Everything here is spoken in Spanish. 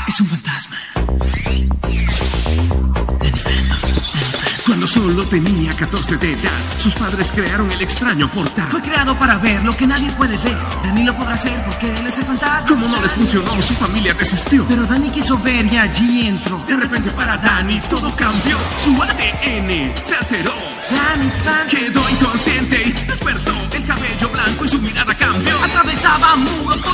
Es un fantasma. Danny Phantom. Cuando solo tenía 14 de edad, sus padres crearon el extraño portal. Fue creado para ver lo que nadie puede ver. Danny lo podrá hacer porque él es el fantasma. Como no les funcionó, su familia desistió. Pero Danny quiso ver y allí entró. De repente para Danny todo cambió. Su ADN se alteró. Danny Phantom Quedó inconsciente y despertó. El cabello blanco y su mirada cambió. atravesaba muros.